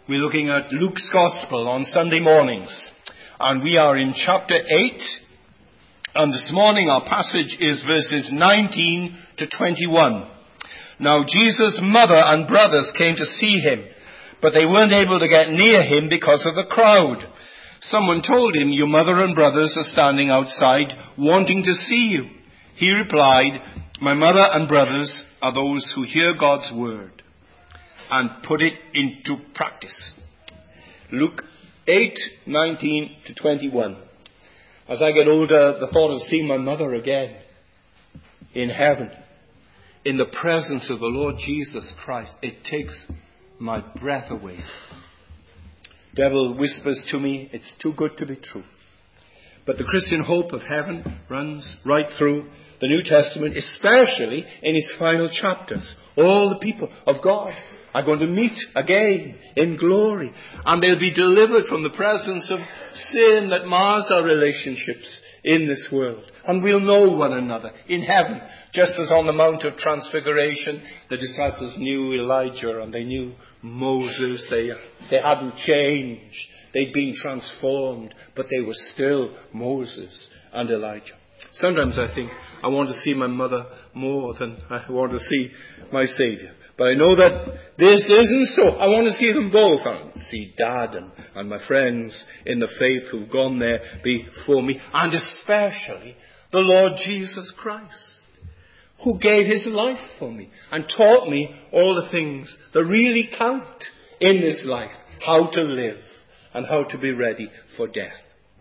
We're looking at Luke's Gospel on Sunday mornings. And we are in chapter 8. And this morning our passage is verses 19 to 21. Now Jesus' mother and brothers came to see him, but they weren't able to get near him because of the crowd. Someone told him, "Your mother and brothers are standing outside wanting to see you." He replied, "My mother and brothers are those who hear God's word and put it into practice." Luke 8:19 to 21. As I get older, the thought of seeing my mother again in heaven, in the presence of the Lord Jesus Christ, it takes my breath away. Devil whispers to me, it's too good to be true. But the Christian hope of heaven runs right through the New Testament, especially in its final chapters. All the people of God are going to meet again in glory, and they'll be delivered from the presence of sin that mars our relationships in this world. And we'll know one another in heaven, just as on the Mount of Transfiguration, the disciples knew Elijah and they knew Moses. They hadn't changed. They'd been transformed, but they were still Moses and Elijah. Sometimes I think I want to see my mother more than I want to see my Saviour. But I know that this isn't so. I want to see them both. I want to see Dad and my friends in the faith who've gone there before me. And especially the Lord Jesus Christ, who gave his life for me and taught me all the things that really count in this life. How to live and how to be ready for death.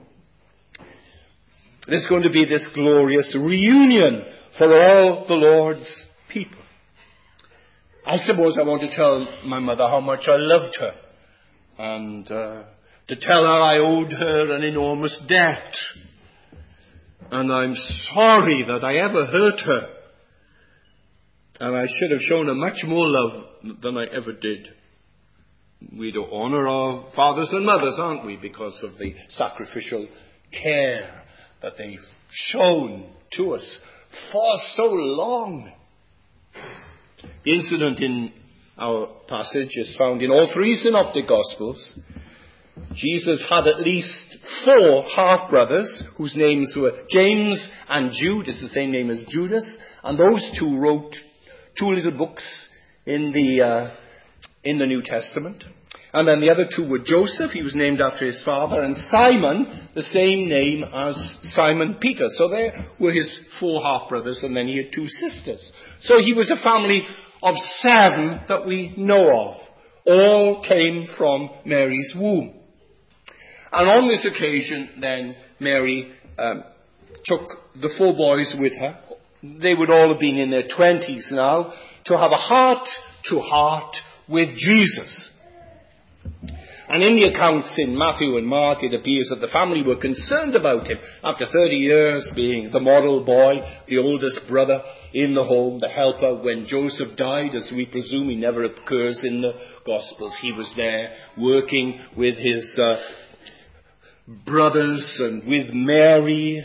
There's going to be this glorious reunion for all the Lord's people. I suppose I want to tell my mother how much I loved her, and to tell her I owed her an enormous debt, and I'm sorry that I ever hurt her, and I should have shown her much more love than I ever did. We do honour our fathers and mothers, aren't we, because of the sacrificial care that they've shown to us for so long. The incident in our passage is found in all three synoptic Gospels. Jesus had at least 4 half-brothers whose names were James and Jude. It's the same name as Judas. And those two wrote 2 little books in the New Testament. And then the other 2 were Joseph, he was named after his father, and Simon, the same name as Simon Peter. So there were his 4 half-brothers, and then he had 2 sisters. So he was a family of 7 that we know of. All came from Mary's womb. And on this occasion, then, Mary took the 4 boys with her. They would all have been in their 20s now, to have a heart-to-heart with Jesus. And in the accounts in Matthew and Mark, it appears that the family were concerned about him. After 30 years being the model boy, the oldest brother in the home, the helper, when Joseph died, as we presume, he never occurs in the Gospels. He was there working with his brothers and with Mary.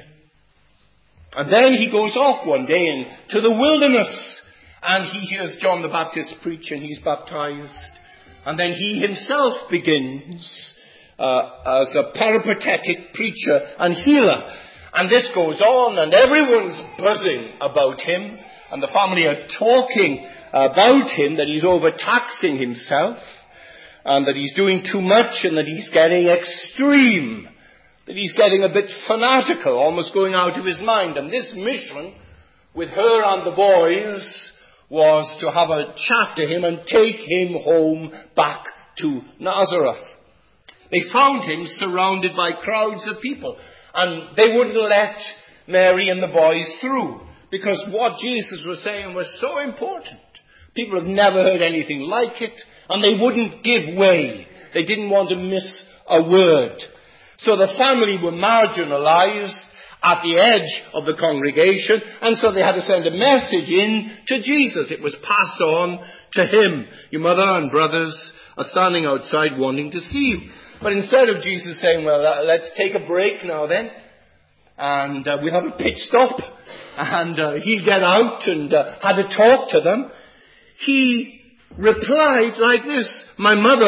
And then he goes off one day into the wilderness, and he hears John the Baptist preach, and he's baptized. And then he himself begins as a peripatetic preacher and healer. And this goes on, and everyone's buzzing about him. And the family are talking about him, that he's overtaxing himself, and that he's doing too much, and that he's getting extreme, that he's getting a bit fanatical, almost going out of his mind. And this mission with her and the boys was to have a chat to him and take him home back to Nazareth. They found him surrounded by crowds of people, and they wouldn't let Mary and the boys through, because what Jesus was saying was so important. People have never heard anything like it, and they wouldn't give way. They didn't want to miss a word. So the family were marginalized at the edge of the congregation, and so they had to send a message in to Jesus. It was passed on to him. Your mother and brothers are standing outside wanting to see you. But instead of Jesus saying, well, let's take a break now then, and we'll have a pit stop, and he'll get out and had a talk to them, he replied like this: my mother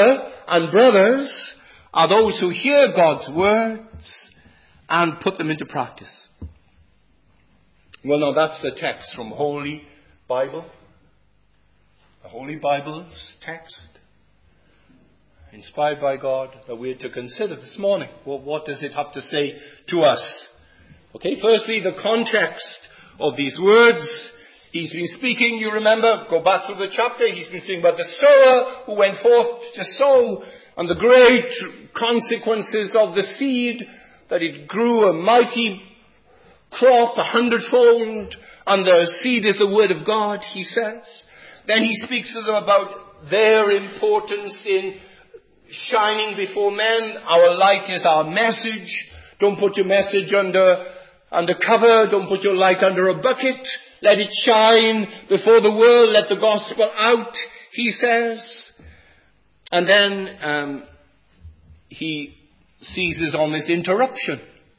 and brothers are those who hear God's words and put them into practice. Well, now that's the text from Holy Bible. The Holy Bible's text, inspired by God, that we're to consider this morning. Well, what does it have to say to us? Okay, firstly, the context of these words. He's been speaking, you remember, go back through the chapter, he's been speaking about the sower who went forth to sow, and the great consequences of the seed, that it grew a mighty crop, 100-fold, and the seed is the word of God, he says. Then he speaks to them about their importance in shining before men. Our light is our message. Don't put your message under cover. Don't put your light under a bucket. Let it shine before the world. Let the gospel out, he says. And then he seizes on this interruption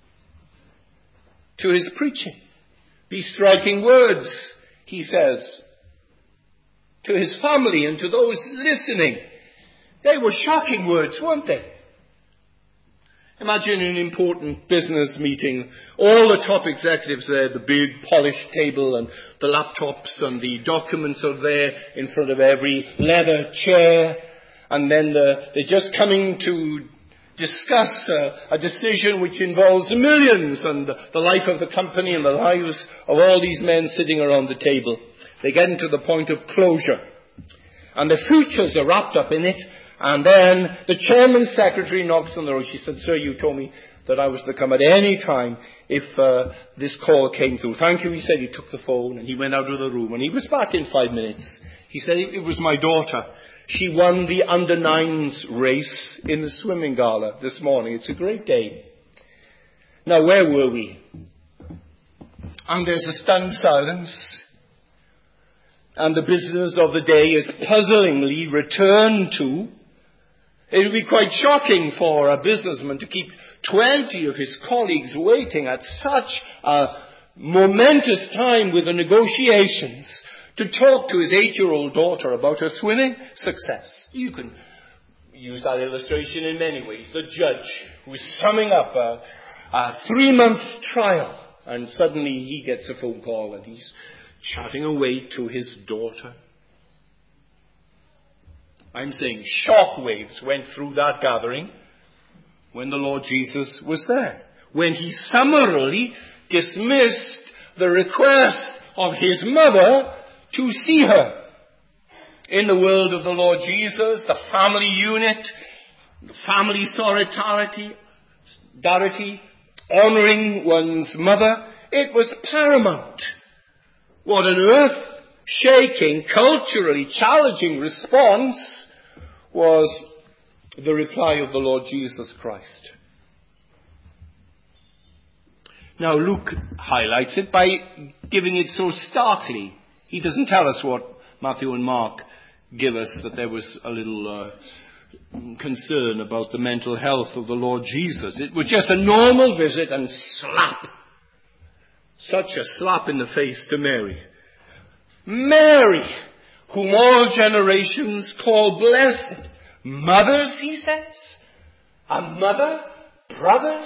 to his preaching. These striking words, he says, to his family and to those listening. They were shocking words, weren't they? Imagine an important business meeting, all the top executives there, the big polished table and the laptops and the documents are there in front of every leather chair, and then they're just coming to discuss a decision which involves millions and the life of the company and the lives of all these men sitting around the table. They get into the point of closure, and the futures are wrapped up in it. And then the chairman's secretary knocks on the door. She said, "Sir, you told me that I was to come at any time if this call came through." "Thank you," he said. He took the phone and he went out of the room. And he was back in 5 minutes. He said, "It was my daughter. She won the under-9s race in the swimming gala this morning. It's a great day." Now, where were we? And there's a stunned silence. And the business of the day is puzzlingly returned to. It would be quite shocking for a businessman to keep 20 of his colleagues waiting at such a momentous time with the negotiations to talk to his 8-year-old daughter about her swimming success. You can use that illustration in many ways. The judge who is summing up a 3-month trial, and suddenly he gets a phone call and he's chatting away to his daughter. I'm saying shock waves went through that gathering when the Lord Jesus was there. When he summarily dismissed the request of his mother to see her. In the world of the Lord Jesus, the family unit, the family solidarity, honoring one's mother, it was paramount. What an earth-shaking, culturally challenging response was the reply of the Lord Jesus Christ. Now Luke highlights it by giving it so starkly. He doesn't tell us what Matthew and Mark give us, that there was a little concern about the mental health of the Lord Jesus. It was just a normal visit and slap. Such a slap in the face to Mary. Mary, whom all generations call blessed. Mothers, he says. A mother, brothers.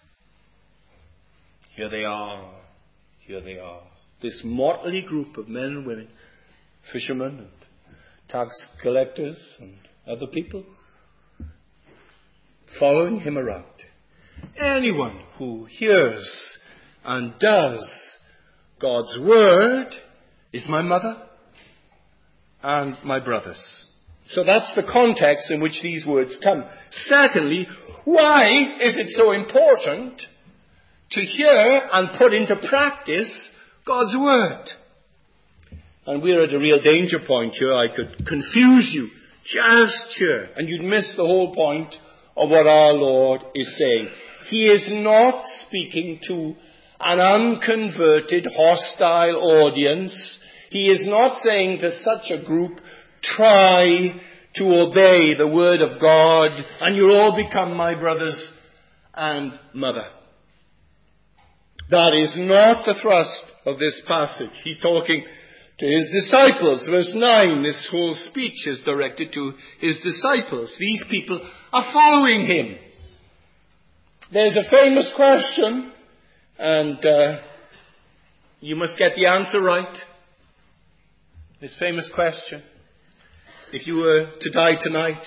Here they are. This motley group of men and women, fishermen and tax collectors and other people, following him around. Anyone who hears and does God's word is my mother and my brothers. So that's the context in which these words come. Secondly, why is it so important to hear and put into practice God's word? And we're at a real danger point here. I could confuse you just here, and you'd miss the whole point of what our Lord is saying. He is not speaking to an unconverted, hostile audience. He is not saying to such a group, try to obey the word of God and you'll all become my brothers and mother. That is not the thrust of this passage. He's talking to his disciples. Verse 9, this whole speech is directed to his disciples. These people are following him. There's a famous question, and you must get the answer right. This famous question: if you were to die tonight,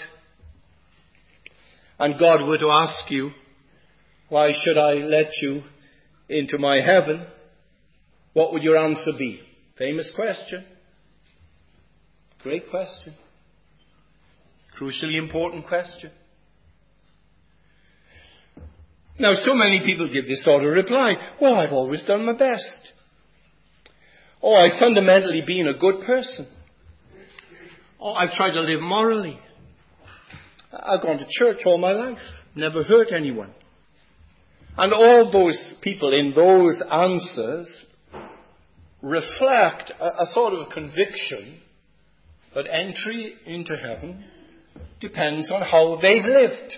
and God were to ask you, why should I let you into my heaven? What would your answer be? Famous question. Great question. Crucially important question. Now, so many people give this sort of reply. Well, I've always done my best. Oh, I've fundamentally been a good person. Oh, I've tried to live morally. I've gone to church all my life. Never hurt anyone. And all those people in those answers reflect a sort of conviction that entry into heaven depends on how they've lived.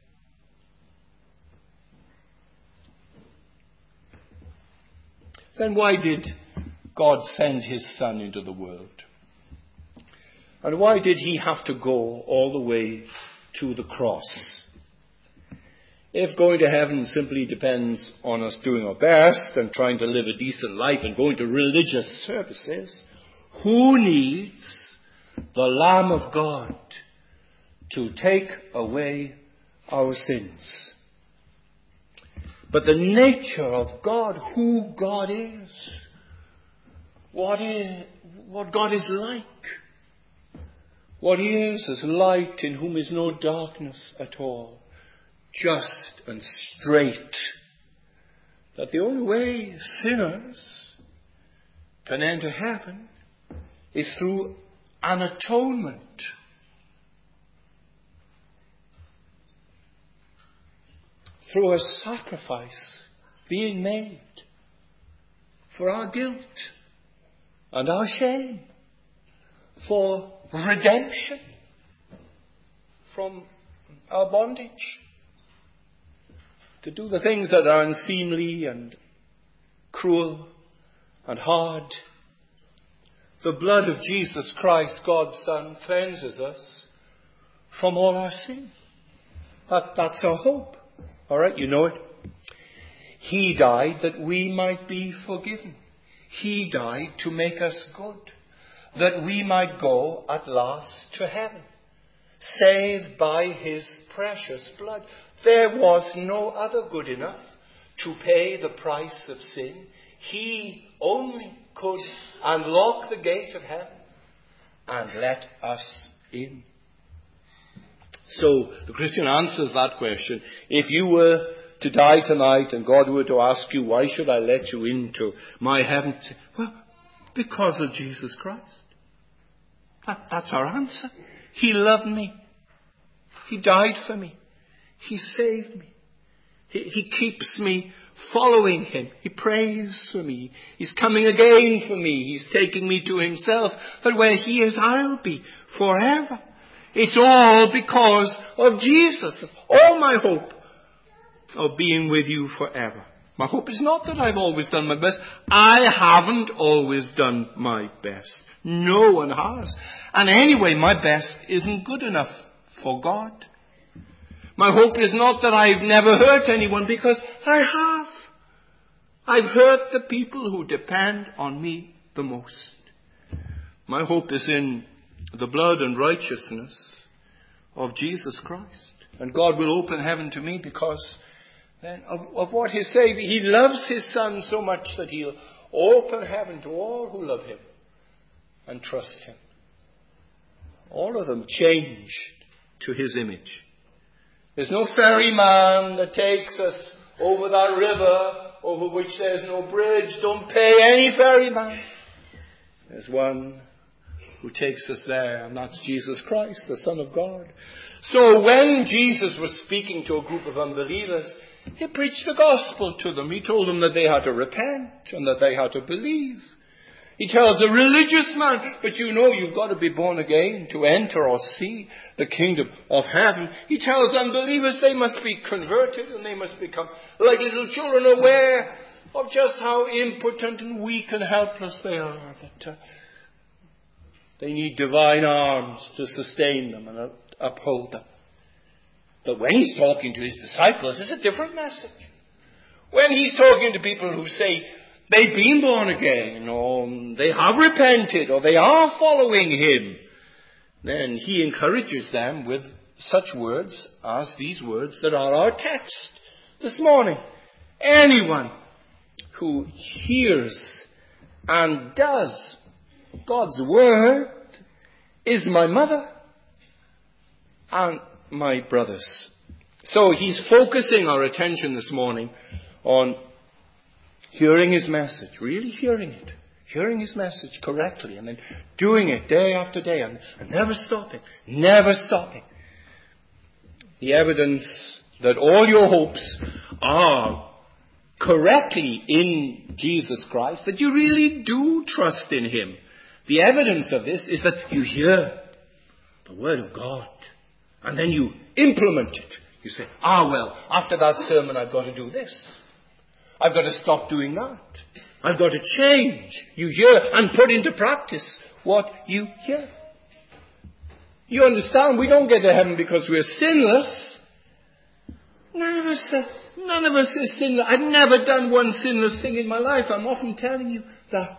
Then why did God send his Son into the world? And why did he have to go all the way to the cross? If going to heaven simply depends on us doing our best and trying to live a decent life and going to religious services, who needs the Lamb of God to take away our sins? But the nature of God, who God is, what God is like, what he is light in whom is no darkness at all, just and straight, that the only way sinners can enter heaven is through an atonement. Through a sacrifice being made for our guilt and our shame, for redemption from our bondage, to do the things that are unseemly and cruel and hard. The blood of Jesus Christ, God's Son, cleanses us from all our sin. That's our hope. All right, you know it. He died that we might be forgiven. He died to make us good, that we might go at last to heaven, saved by his precious blood. There was no other good enough to pay the price of sin. He only could unlock the gate of heaven and let us in. So the Christian answers that question. If you were to die tonight and God were to ask you, why should I let you into my heaven? Well, because of Jesus Christ. That's our answer. He loved me. He died for me. He saved me. He keeps me following him. He prays for me. He's coming again for me. He's taking me to himself. That where he is, I'll be forever. It's all because of Jesus. All my hope of being with you forever. My hope is not that I've always done my best. I haven't always done my best. No one has. And anyway, my best isn't good enough for God. My hope is not that I've never hurt anyone, because I have. I've hurt the people who depend on me the most. My hope is in the blood and righteousness of Jesus Christ. And God will open heaven to me because then of what he said. He loves his Son so much that he'll open heaven to all who love him and trust him. All of them changed to his image. There's no ferryman that takes us over that river over which there's no bridge. Don't pay any ferryman. There's one who takes us there, and that's Jesus Christ, the Son of God. So when Jesus was speaking to a group of unbelievers, he preached the gospel to them. He told them that they had to repent and that they had to believe. He tells a religious man, but you know you've got to be born again to enter or see the kingdom of heaven. He tells unbelievers they must be converted and they must become like little children, aware of just how impotent and weak and helpless they are. That They need divine arms to sustain them and uphold them. But when he's talking to his disciples, it's a different message. When he's talking to people who say they've been born again, or they have repented, or they are following him, then he encourages them with such words as these words that are our text this morning. Anyone who hears and does God's word is my mother and my brothers. So he's focusing our attention this morning on hearing his message, really hearing it, hearing his message correctly, and then doing it day after day, and never stopping, never stopping. The evidence that all your hopes are correctly in Jesus Christ, that you really do trust in him. The evidence of this is that you hear the word of God, and then you implement it. You say, well, after that sermon I've got to do this. I've got to stop doing that. I've got to change. You hear and put into practice what you hear. You understand, we don't get to heaven because we're sinless. None of us is sinless. I've never done one sinless thing in my life. I'm often telling you that.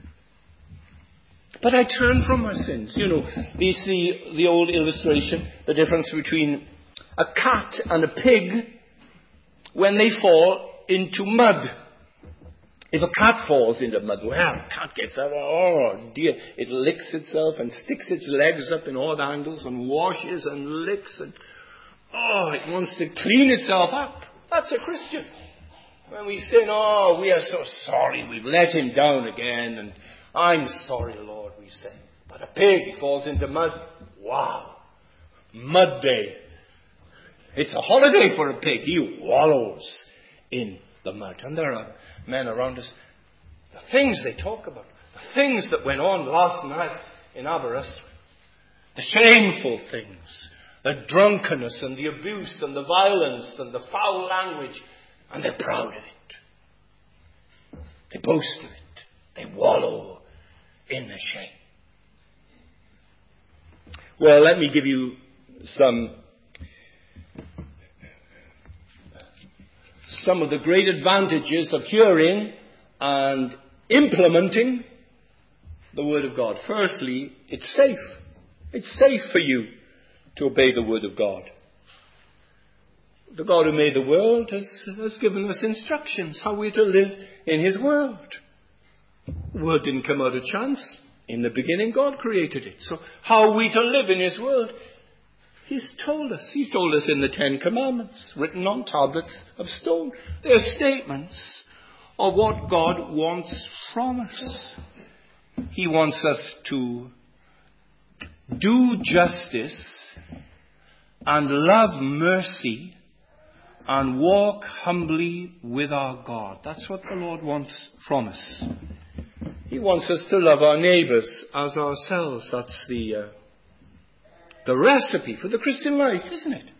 But I turn from my sins. You see the old illustration, the difference between a cat and a pig when they fall into mud. If a cat falls into mud, well, a cat gets out, oh dear, it licks itself and sticks its legs up in odd angles and washes and licks and, it wants to clean itself up. That's a Christian. When we sin, we are so sorry, we've let him down again, and I'm sorry, Lord, we say. But a pig falls into mud. Wow. Mud day. It's a holiday for a pig. He wallows in the mud. And there are men around us. The things they talk about. The things that went on last night in Aberystwyth. The shameful things. The drunkenness and the abuse and the violence and the foul language. And they're proud of it. They boast of it. They wallow in the shame. Well, let me give you some of the great advantages of hearing and implementing the Word of God. Firstly, it's safe. It's safe for you to obey the Word of God. The God who made the world has given us instructions how we're to live in his world. The Word didn't come out of chance. In the beginning, God created it. So how are we to live in his world? He's told us. He's told us in the 10 Commandments, written on tablets of stone. They're statements of what God wants from us. He wants us to do justice and love mercy and walk humbly with our God. That's what the Lord wants from us. He wants us to love our neighbours as ourselves. That's the recipe for the Christian life, isn't it?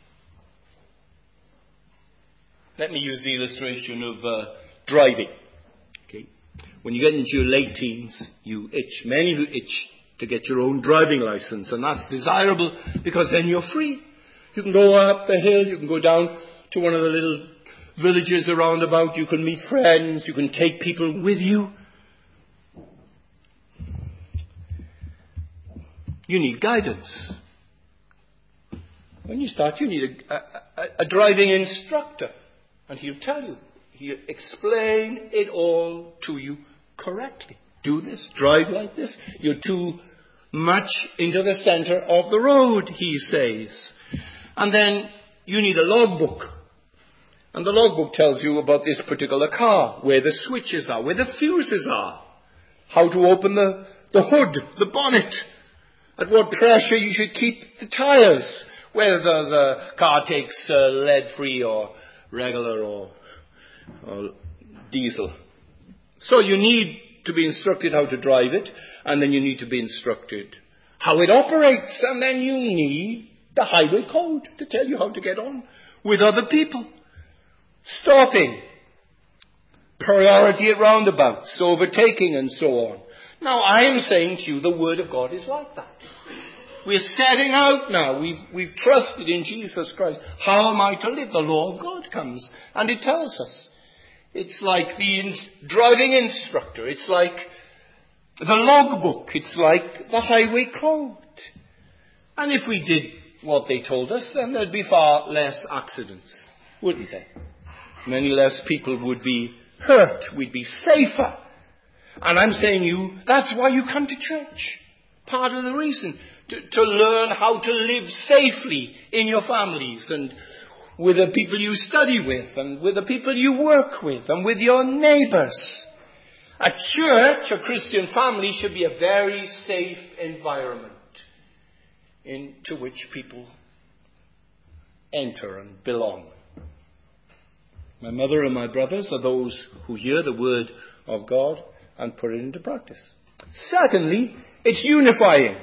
Let me use the illustration of driving. Okay. When you get into your late teens, you itch. Many of you itch to get your own driving license, and that's desirable because then you're free. You can go up the hill, you can go down to one of the little villages around about, you can meet friends, you can take people with you. You need guidance. When you start, you need a driving instructor. And he'll tell you. He'll explain it all to you correctly. Do this, drive like this. You're too much into the center of the road, he says. And then you need a logbook. And the logbook tells you about this particular car, where the switches are, where the fuses are, how to open the hood, the bonnet, at what pressure you should keep the tires, whether the car takes lead-free or regular or diesel. So you need to be instructed how to drive it, and then you need to be instructed how it operates, and then you need the highway code to tell you how to get on with other people. Stopping, priority at roundabouts, overtaking and so on. Now, I am saying to you, the Word of God is like that. We're setting out now. We've trusted in Jesus Christ. How am I to live? The law of God comes and it tells us. It's like the driving instructor. It's like the logbook. It's like the highway code. And if we did what they told us, then there'd be far less accidents, wouldn't there? Many less people would be hurt. We'd be safer. And I'm saying you, that's why you come to church. Part of the reason. To learn how to live safely in your families and with the people you study with and with the people you work with and with your neighbours. A church, a Christian family, should be a very safe environment into which people enter and belong. My mother and my brothers are those who hear the word of God and put it into practice. Secondly, it's unifying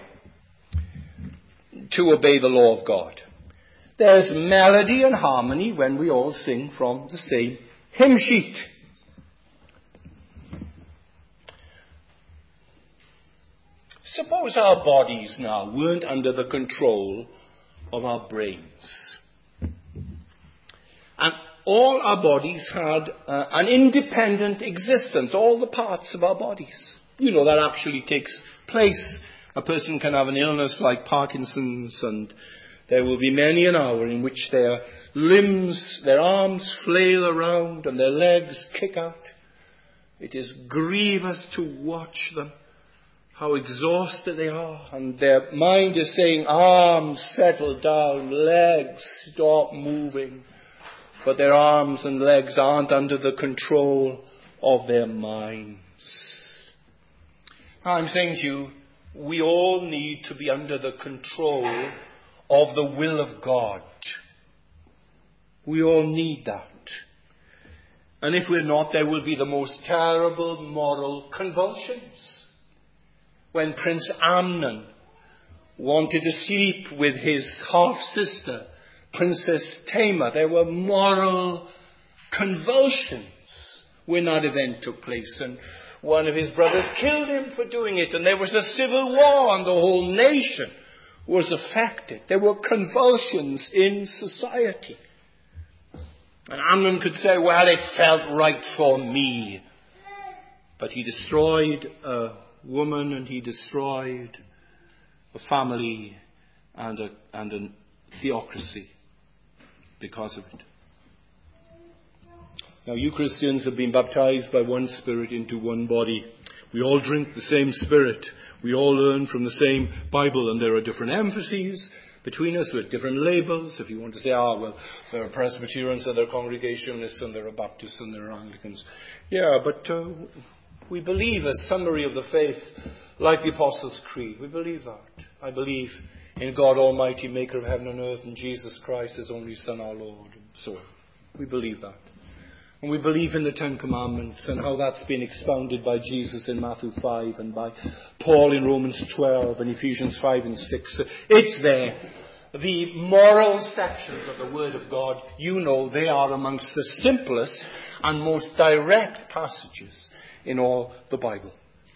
to obey the law of God. There's melody and harmony when we all sing from the same hymn sheet. Suppose our bodies now weren't under the control of our brains. And all our bodies had an independent existence, all the parts of our bodies. You know, that actually takes place. A person can have an illness like Parkinson's, and there will be many an hour in which their limbs, their arms flail around and their legs kick out. It is grievous to watch them, how exhausted they are, and their mind is saying, arms settle down, legs stop moving. But their arms and legs aren't under the control of their minds. Now I'm saying to you, we all need to be under the control of the will of God. We all need that. And if we're not, there will be the most terrible moral convulsions. When Prince Amnon wanted to sleep with his half-sister, Princess Tamar, there were moral convulsions when that event took place. And one of his brothers killed him for doing it. And there was a civil war and the whole nation was affected. There were convulsions in society. And Amnon could say, well, it felt right for me. But he destroyed a woman and he destroyed a family and a theocracy because of it. Now, you Christians have been baptized by one Spirit into one body. We all drink the same Spirit. We all learn from the same Bible, and there are different emphases between us with different labels. If you want to say, well, there are Presbyterians and there are Congregationalists and there are Baptists and there are Anglicans. Yeah, but we believe a summary of the faith like the Apostles' Creed. We believe that. I believe in God Almighty, maker of heaven and earth, and Jesus Christ, his only Son, our Lord, and so on. We believe that. And we believe in the Ten Commandments and how that's been expounded by Jesus in Matthew 5 and by Paul in Romans 12 and Ephesians 5 and 6. It's there. The moral sections of the Word of God, you know, they are amongst the simplest and most direct passages in all the Bible.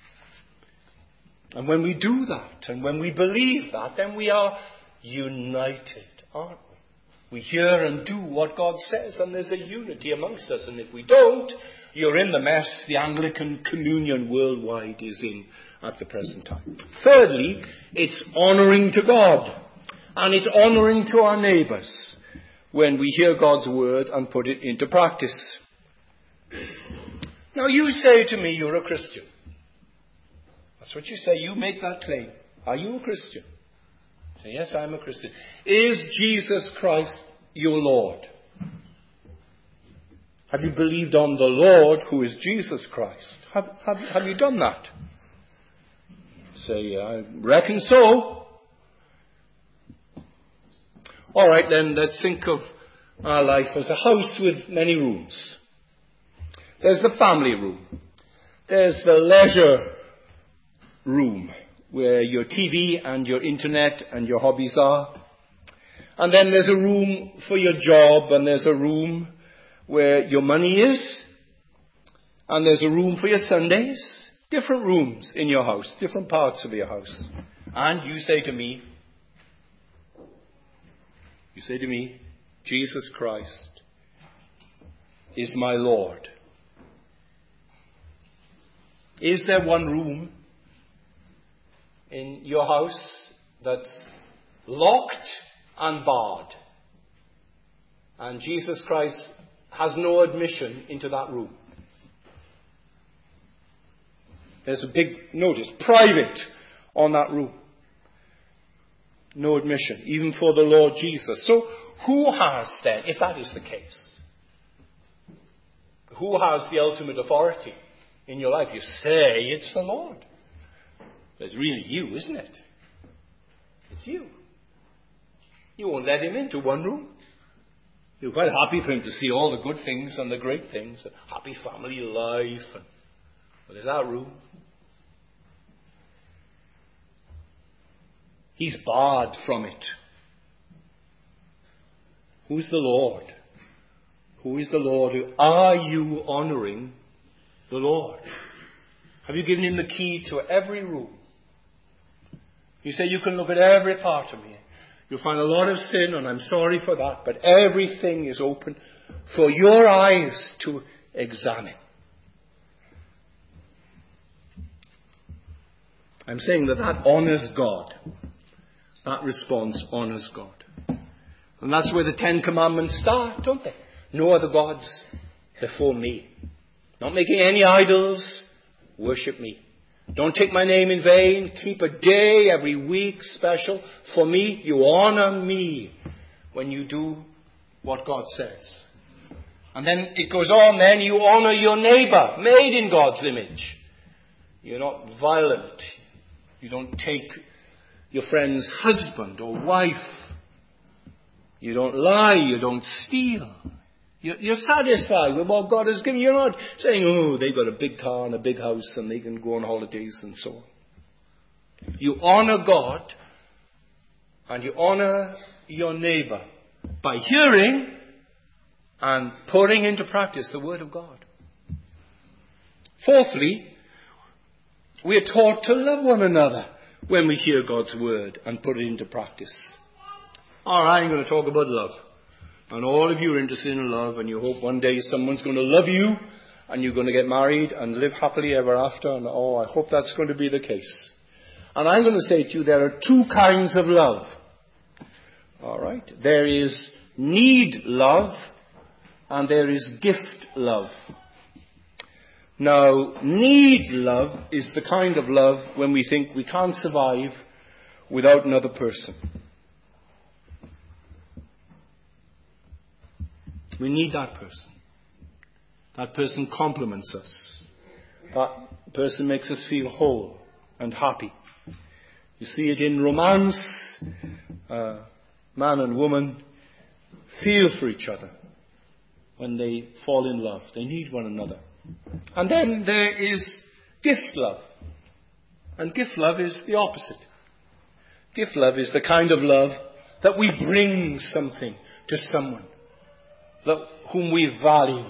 And when we do that, and when we believe that, then we are united, aren't we? We hear and do what God says, and there's a unity amongst us. And if we don't, you're in the mess the Anglican communion worldwide is in at the present time. Thirdly, it's honouring to God, and it's honouring to our neighbours when we hear God's word and put it into practice. Now, you say to me, you're a Christian. That's what you say. You make that claim. Are you a Christian? Say, yes, I'm a Christian. Is Jesus Christ your Lord? Have you believed on the Lord who is Jesus Christ? Have you done that? Say, I reckon so. All right, then, let's think of our life as a house with many rooms. There's the family room. There's the leisure room, where your TV and your internet and your hobbies are. And then there's a room for your job, and there's a room where your money is. And there's a room for your Sundays. different rooms in your house, different parts of your house. And you say to me, Jesus Christ is my Lord. Is there one room in your house that's locked and barred, and Jesus Christ has no admission into that room? There's a big notice, private, on that room. No admission, even for the Lord Jesus. So who has then, if that is the case, who has the ultimate authority in your life? You say it's the Lord. But it's really you, isn't it? It's you. You won't let him into one room. You're quite happy for him to see all the good things and the great things, a happy family life. But there's that room. He's barred from it. Who's the Lord? Who is the Lord? Are you honouring the Lord? Have you given him the key to every room? You say you can look at every part of me. You'll find a lot of sin, and I'm sorry for that, but everything is open for your eyes to examine. I'm saying that honours God. That response honours God. And that's where the Ten Commandments start, don't they? No other gods before me. Not making any idols. Worship me. Don't take my name in vain. Keep a day every week special for me. You honour me when you do what God says. And then it goes on, then you honour your neighbour, made in God's image. You're not violent. You don't take your friend's husband or wife. You don't lie. You don't steal. You're satisfied with what God has given you. You're not saying, oh, they've got a big car and a big house and they can go on holidays and so on. You honour God and you honour your neighbour by hearing and putting into practice the Word of God. Fourthly, we are taught to love one another when we hear God's Word and put it into practice. All right, I'm going to talk about love. And all of you are interested in love, and you hope one day someone's going to love you, and you're going to get married and live happily ever after, and I hope that's going to be the case. And I'm going to say to you, there are two kinds of love. All right? There is need love, and there is gift love. Now, need love is the kind of love when we think we can't survive without another person. We need that person. That person complements us. That person makes us feel whole and happy. You see it in romance. Man and woman feel for each other when they fall in love. They need one another. And then there is gift love. And gift love is the opposite. Gift love is the kind of love that we bring something to someone whom we value,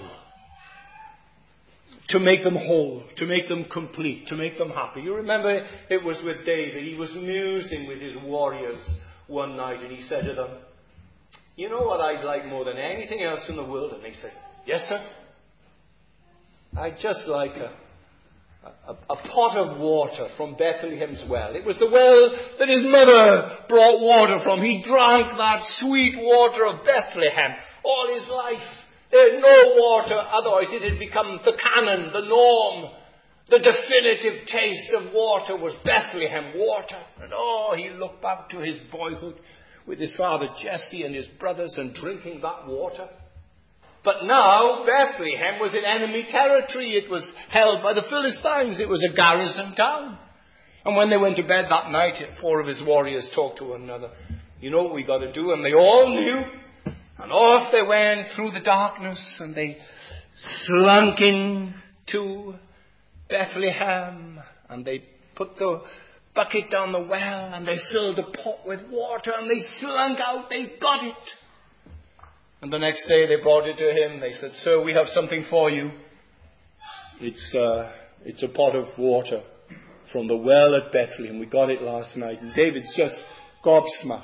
to make them whole, to make them complete, to make them happy. You remember it was with David. He was musing with his warriors one night, and he said to them, you know what I'd like more than anything else in the world? And they said, yes, sir. I'd just like a pot of water from Bethlehem's well. It was the well that his mother brought water from. He drank that sweet water of Bethlehem all his life. There had no water, otherwise it had become the canon, the norm. The definitive taste of water was Bethlehem water. And he looked back to his boyhood with his father Jesse and his brothers and drinking that water. But now Bethlehem was in enemy territory. It was held by the Philistines. It was a garrison town. And when they went to bed that night, 4 of his warriors talked to one another. You know what we got to do? And they all knew. And off they went through the darkness, and they slunk into Bethlehem, and they put the bucket down the well, and they filled the pot with water, and they slunk out. They got it. And the next day they brought it to him. They said, sir, we have something for you. It's It's a pot of water from the well at Bethlehem. We got it last night, and David's just gobsmacked.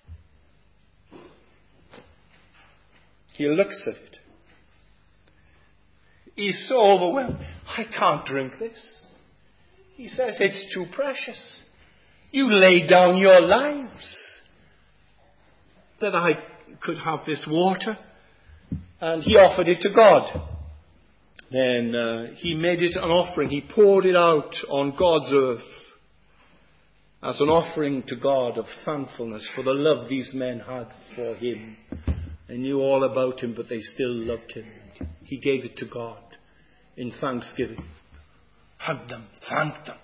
He looks at it. He's so overwhelmed. I can't drink this. He says, it's too precious. You laid down your lives that I could have this water. And he offered it to God. Then he made it an offering. He poured it out on God's earth as an offering to God of thankfulness for the love these men had for him. They knew all about him, but they still loved him. He gave it to God in thanksgiving. Hugged them, thanked them.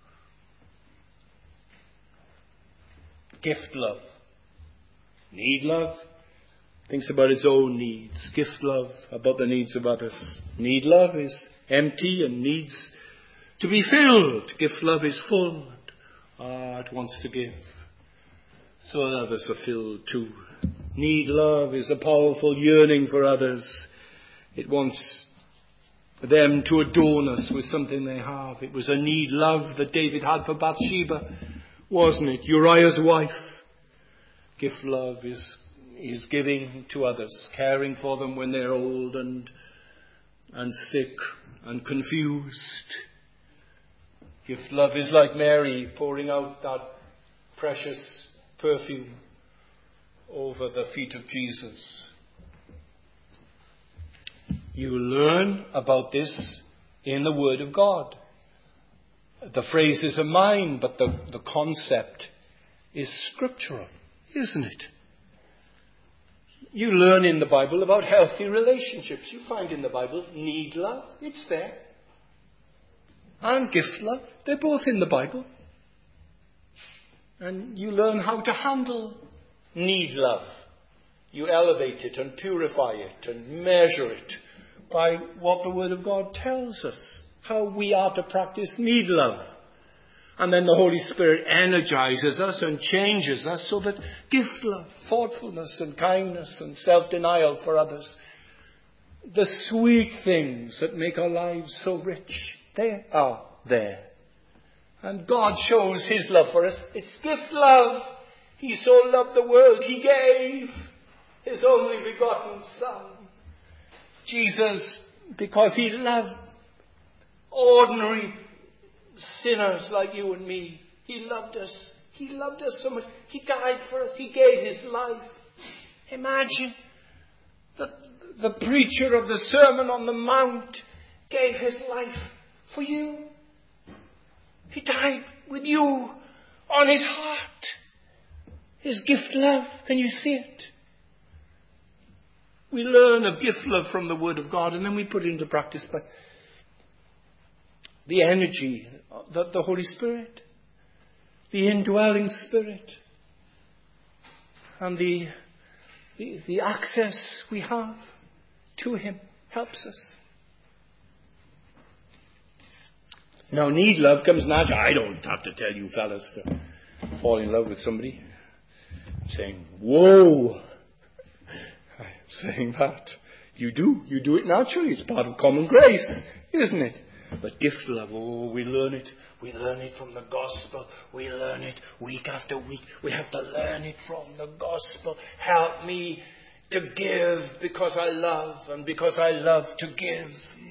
Gift love. Need love. Thinks about its own needs. Gift love about the needs of others. Need love is empty and needs to be filled. Gift love is full. It wants to give so that others are filled too. Need love is a powerful yearning for others. It wants them to adorn us with something they have. It was a need love that David had for Bathsheba, wasn't it? Uriah's wife. Gift love is giving to others, caring for them when they're old and sick and confused. Gift love is like Mary pouring out that precious perfume over the feet of Jesus. You learn about this in the Word of God. The phrases are mine, but the concept is scriptural, isn't it? You learn in the Bible about healthy relationships. You find in the Bible need love. It's there. And gift love. They're both in the Bible. And you learn how to handle need love. You elevate it and purify it and measure it by what the Word of God tells us. How we are to practice need love. And then the Holy Spirit energizes us and changes us so that gift love, thoughtfulness and kindness and self-denial for others, the sweet things that make our lives so rich, they are there. And God shows his love for us. It's gift love. He so loved the world, he gave his only begotten Son. Jesus, because he loved ordinary sinners like you and me. He loved us. He loved us so much. He died for us. He gave his life. Imagine the preacher of the Sermon on the Mount gave his life for you. He died with you on his heart. His gift love. Can you see it? We learn of gift love from the Word of God and then we put it into practice by the energy, the Holy Spirit, the indwelling Spirit, and the access we have to him helps us. Now, need love comes natural. I don't have to tell you fellas to fall in love with somebody. I'm saying, whoa. I'm saying that. You do it naturally. It's part of common grace, isn't it? But gift love, we learn it. We learn it from the gospel. We learn it week after week. We have to learn it from the gospel. Help me to give because I love and because I love to give.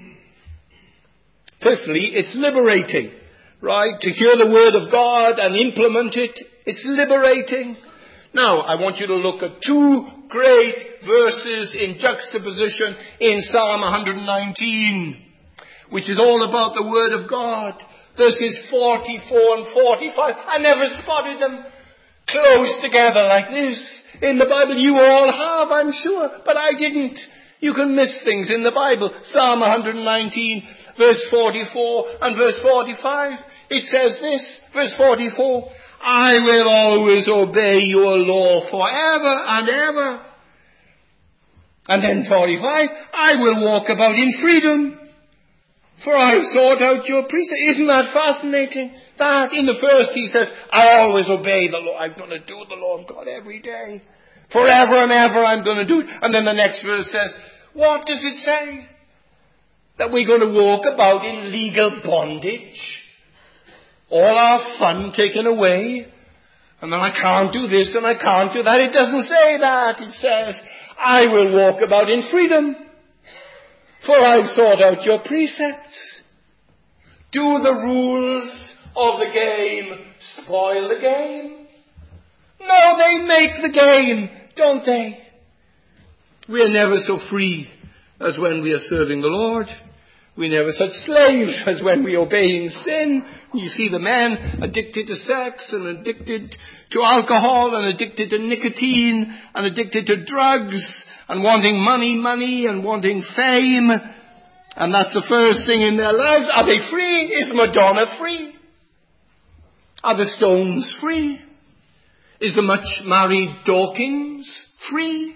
Fifthly, it's liberating, right? To hear the word of God and implement it, it's liberating. Now, I want you to look at two great verses in juxtaposition in Psalm 119. Which is all about the Word of God. Verses 44 and 45. I never spotted them close together like this. In the Bible, you all have, I'm sure, but I didn't. You can miss things in the Bible. Psalm 119, verse 44 and verse 45. It says this, verse 44, I will always obey your law forever and ever. And then 45, I will walk about in freedom. For I have sought out your precept. Isn't that fascinating? That in the first he says, I always obey the law. I'm going to do the law of God every day. Forever and ever I'm going to do it. And then the next verse says, what does it say? That we're going to walk about in legal bondage? All our fun taken away? And then I can't do this and I can't do that. It doesn't say that. It says, I will walk about in freedom, for I've thought out your precepts. Do the rules of the game spoil the game? No, they make the game, don't they? We are never so free as when we are serving the Lord. We're never such slaves as when we obey in sin. You see the men addicted to sex and addicted to alcohol and addicted to nicotine and addicted to drugs and wanting money and wanting fame. And that's the first thing in their lives. Are they free? Is Madonna free? Are the Stones free? Is the much married Dawkins free?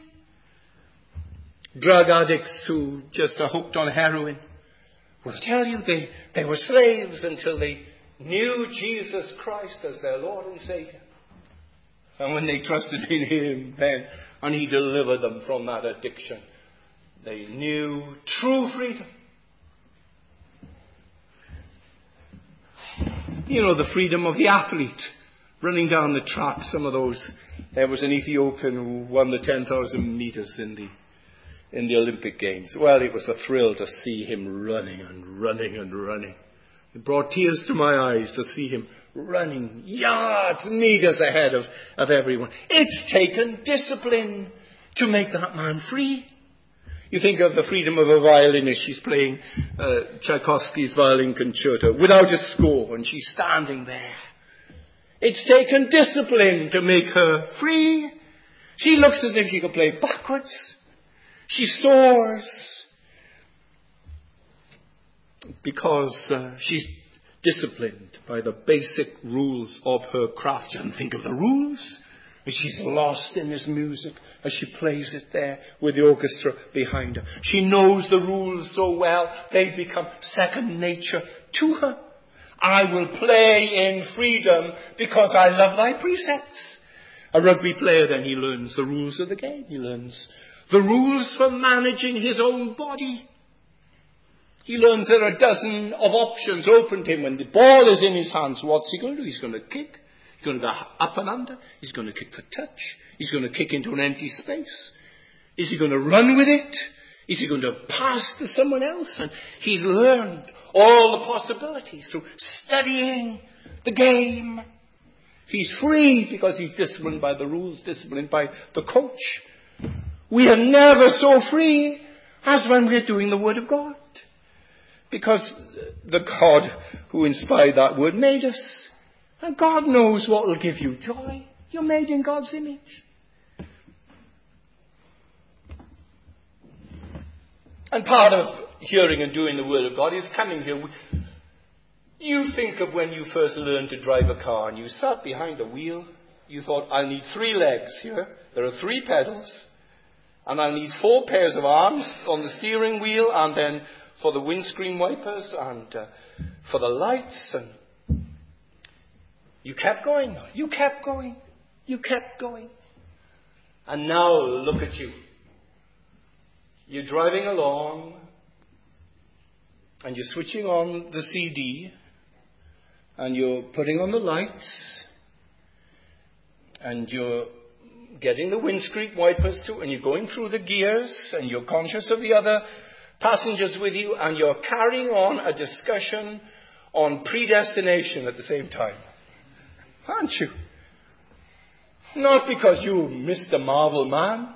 Drug addicts who just are hooked on heroin will tell you they were slaves until they knew Jesus Christ as their Lord and Savior. And when they trusted in Him then, and He delivered them from that addiction, they knew true freedom. You know, the freedom of the athlete running down the track. Some of those, there was an Ethiopian who won the 10,000 meters in the Olympic Games. Well, it was a thrill to see him running and running and running. It brought tears to my eyes to see him running yards, meters ahead of everyone. It's taken discipline to make that man free. You think of the freedom of a violinist. She's playing Tchaikovsky's violin concerto without a score, and she's standing there. It's taken discipline to make her free. She looks as if she could play backwards. She soars because she's disciplined by the basic rules of her craft. And think of the rules. She's lost in this music as she plays it there with the orchestra behind her. She knows the rules so well, they become second nature to her. I will play in freedom because I love thy precepts. A rugby player then, he learns the rules of the game. He learns the rules for managing his own body. He learns there are a dozen of options open to him. When the ball is in his hands, what's he going to do? He's going to kick. He's going to go up and under. He's going to kick for touch. He's going to kick into an empty space. Is he going to run with it? Is he going to pass to someone else? And he's learned all the possibilities through studying the game. He's free because he's disciplined by the rules, disciplined by the coach. We are never so free as when we're doing the Word of God. Because the God who inspired that word made us. And God knows what will give you joy. You're made in God's image. And part of hearing and doing the Word of God is coming here. You think of when you first learned to drive a car and you sat behind the wheel. You thought, I'll need 3 legs here. There are 3 pedals. And I'll need 4 pairs of arms on the steering wheel, and then for the windscreen wipers and for the lights. And you kept going. You kept going. You kept going. And now look at you. You're driving along and you're switching on the CD and you're putting on the lights and you're getting the windscreen wipers too, and you're going through the gears and you're conscious of the other passengers with you, and you're carrying on a discussion on predestination at the same time. Aren't you? Not because you Mr. Marvel man,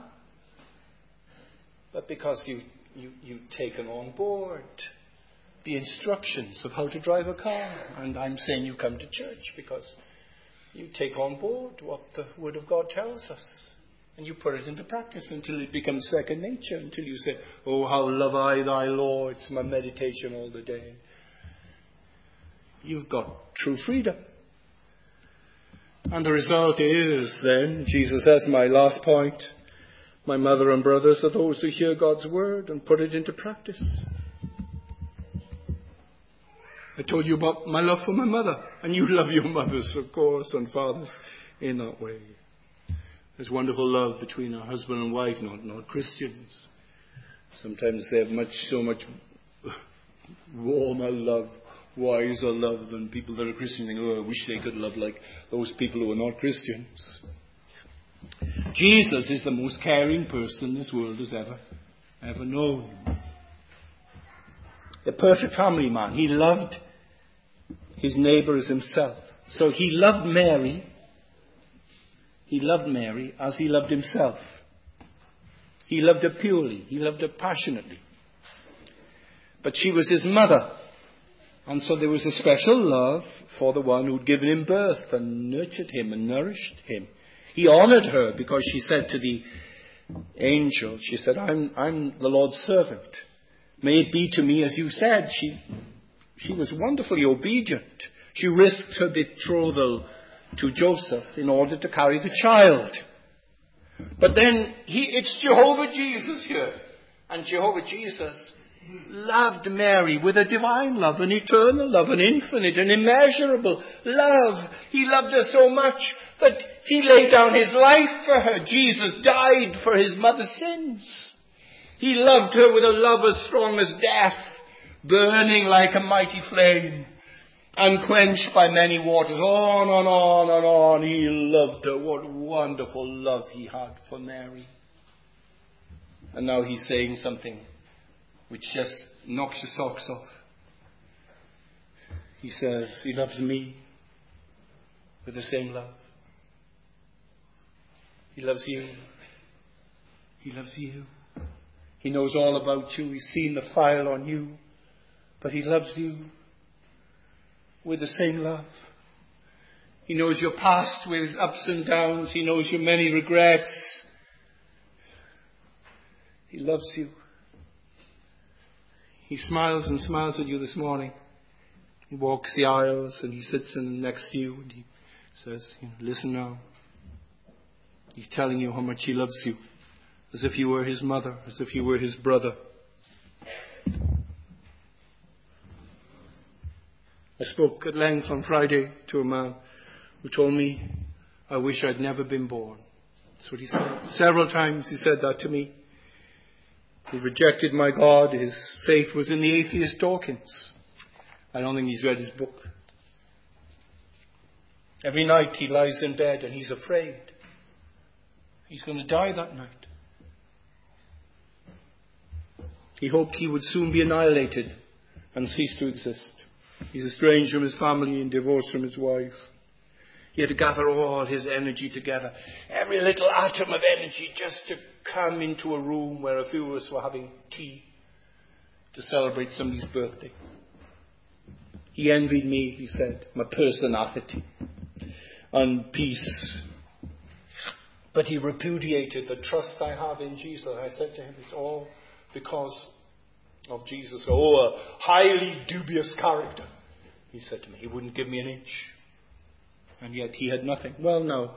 but because you've taken on board the instructions of how to drive a car. And I'm saying you come to church because you take on board what the Word of God tells us. And you put it into practice until it becomes second nature, until you say, oh, how love I thy Lord. It's my meditation all the day. You've got true freedom. And the result is then, Jesus says, my last point, my mother and brothers are those who hear God's word and put it into practice. I told you about my love for my mother, and you love your mothers, of course, and fathers in that way. There's wonderful love between a husband and wife, not Christians. Sometimes they have so much warmer love, wiser love than people that are Christian think, oh, I wish they could love like those people who are not Christians. Jesus is the most caring person this world has ever known. The perfect family man. He loved his neighbour as himself. So he loved Mary. He loved Mary as he loved himself. He loved her purely. He loved her passionately. But she was his mother. And so there was a special love for the one who'd given him birth and nurtured him and nourished him. He honoured her because she said to the angel, she said, I'm the Lord's servant. May it be to me as you said. She was wonderfully obedient. She risked her betrothal to Joseph in order to carry the child. But then it's Jehovah Jesus here. And Jehovah Jesus loved Mary with a divine love, an eternal love, an infinite, an immeasurable love. He loved her so much that he laid down his life for her. Jesus died for his mother's sins. He loved her with a love as strong as death, burning like a mighty flame, unquenched by many waters. On and on and on. He loved her. What wonderful love he had for Mary. And now he's saying something which just knocks your socks off. He says, he loves me with the same love. He loves you. He loves you. He knows all about you. He's seen the file on you. But he loves you with the same love. He knows your past with its ups and downs. He knows your many regrets. He loves you. He smiles and smiles at you this morning. He walks the aisles and he sits in next to you and he says, listen now. He's telling you how much he loves you. As if you were his mother, as if you were his brother. I spoke at length on Friday to a man who told me, I wish I'd never been born. That's what he said. Several times he said that to me. He rejected my God. His faith was in the atheist Dawkins. I don't think he's read his book. Every night he lies in bed and he's afraid. He's going to die that night. He hoped he would soon be annihilated and cease to exist. He's estranged from his family and divorced from his wife. He had to gather all his energy together, every little atom of energy, just to come into a room where a few of us were having tea to celebrate somebody's birthday. He envied me, he said, my personality and peace. But he repudiated the trust I have in Jesus. I said to him, it's all because of Jesus. Oh, a highly dubious character. He said to me, he wouldn't give me an inch. And yet he had nothing. Well, no.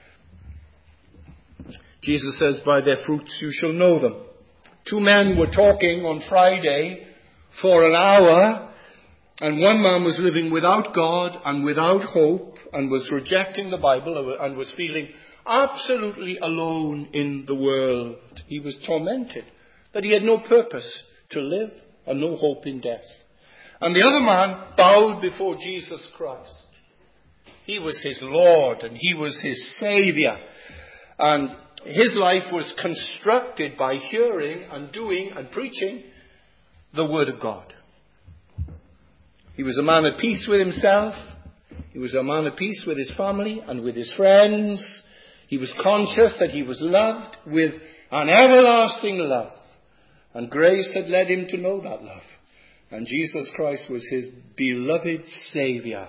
Jesus says, by their fruits you shall know them. Two men were talking on Friday for an hour, and one man was living without God and without hope and was rejecting the Bible and was feeling absolutely alone in the world. He was tormented that he had no purpose to live and no hope in death. And the other man bowed before Jesus Christ. He was his Lord and he was his Saviour. And his life was constructed by hearing and doing and preaching the Word of God. He was a man at peace with himself. He was a man at peace with his family and with his friends. He was conscious that he was loved with an everlasting love. And grace had led him to know that love. And Jesus Christ was his beloved Saviour.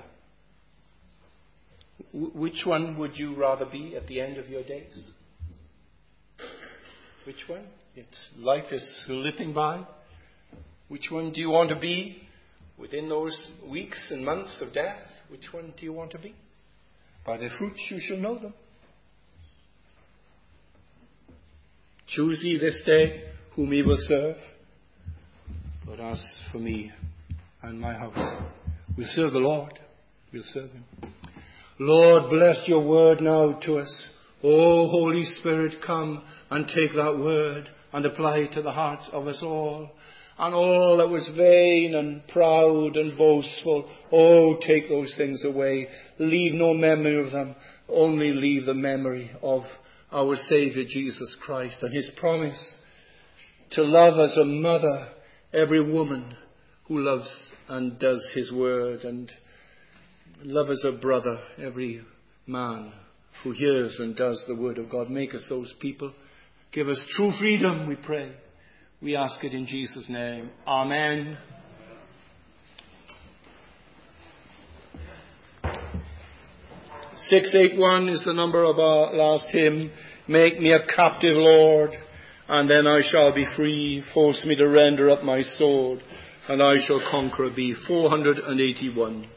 Which one would you rather be at the end of your days? Which one? Life is slipping by. Which one do you want to be within those weeks and months of death? Which one do you want to be? By their fruits you shall know them. Choose ye this day whom ye will serve. But as for me and my house, we'll serve the Lord. We'll serve him. Lord, bless your word now to us. Oh, Holy Spirit, come and take that word and apply it to the hearts of us all. and all that was vain and proud and boastful. Oh, take those things away. Leave no memory of them. Only leave the memory of our Saviour Jesus Christ and his promise to love as a mother every woman who loves and does his word, and love as a brother every man who hears and does the word of God. Make us those people. Give us true freedom, we pray. We ask it in Jesus' name. Amen. "681 is the number of our last hymn. Make me a captive, Lord, and then I shall be free. Force me to render up my sword, and I shall conqueror be." 481.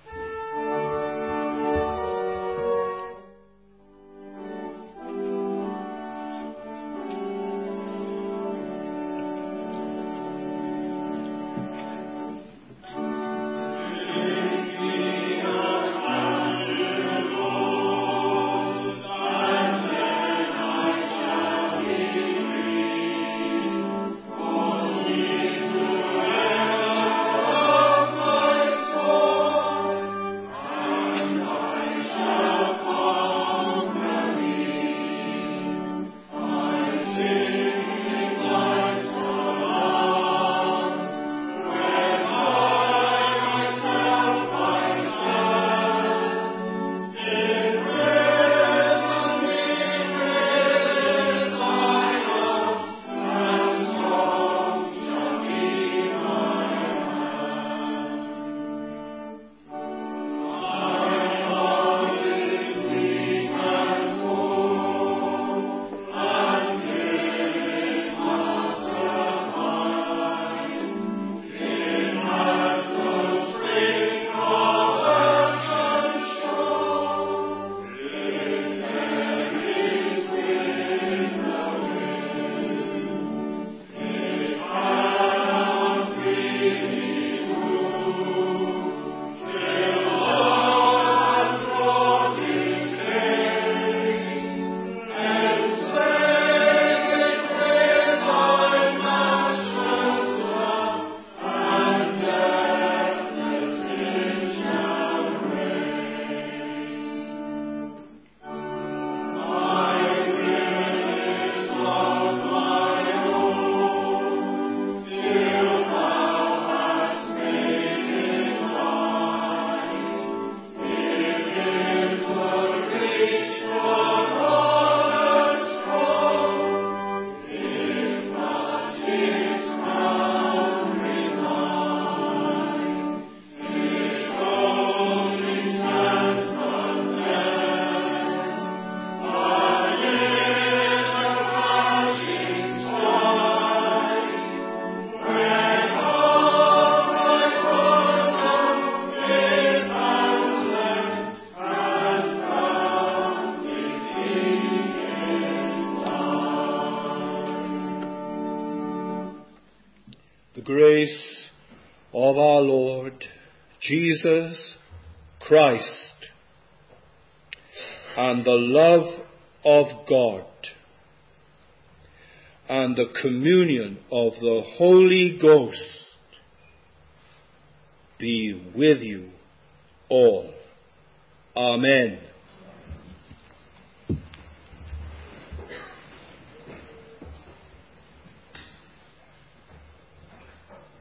The grace of our Lord Jesus Christ and the love of God and the communion of the Holy Ghost be with you all. Amen.